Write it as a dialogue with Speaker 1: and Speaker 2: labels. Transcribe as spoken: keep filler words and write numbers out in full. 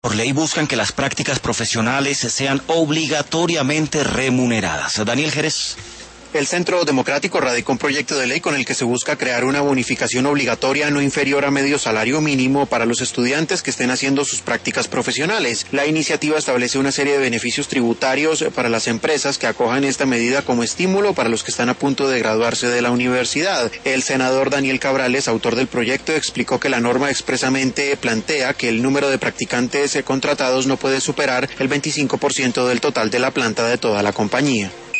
Speaker 1: Por ley buscan que las prácticas profesionales sean obligatoriamente remuneradas. Daniel Jerez.
Speaker 2: El Centro Democrático radicó un proyecto de ley con el que se busca crear una bonificación obligatoria no inferior a medio salario mínimo para los estudiantes que estén haciendo sus prácticas profesionales. La iniciativa establece una serie de beneficios tributarios para las empresas que acojan esta medida como estímulo para los que están a punto de graduarse de la universidad. El senador Daniel Cabrales, autor del proyecto, explicó que la norma expresamente plantea que el número de practicantes contratados no puede superar el veinticinco por ciento del total de la planta de toda la compañía.